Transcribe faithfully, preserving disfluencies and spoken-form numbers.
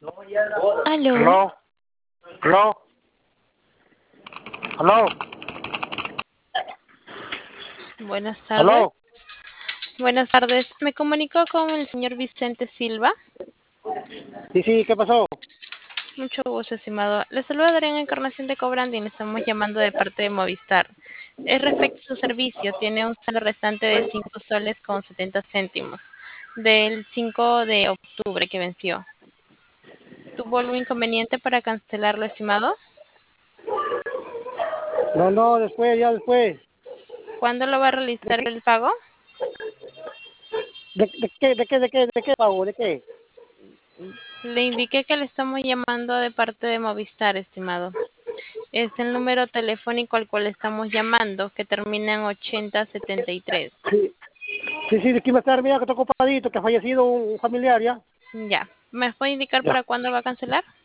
Aló. Aló, aló, aló, Buenas tardes. aló. Buenas tardes. Me comunico con el señor Vicente Silva. Sí, sí, ¿qué pasó? Mucho gusto, estimado. Le saluda Adrián Encarnación de Cobrandi y le estamos llamando de parte de Movistar. Es respecto a su servicio. Tiene un saldo restante de cinco soles con setenta céntimos del cinco de octubre que venció. ¿Tuvo algún inconveniente para cancelarlo, estimado? No, no, después, ya después. ¿Cuándo lo va a ¿De realizar qué, el pago? de, de qué, de qué, de qué, de qué pago, de qué? Le indiqué que le estamos llamando de parte de Movistar, estimado. Es el número telefónico al cual estamos llamando, que termina en ochenta setenta y tres. Sí, sí, sí, de aquí va a estar, mira que está ocupadito, que ha fallecido un, un familiar, ¿ya? Ya. ¿Me puede indicar Ya. para cuándo va a cancelar?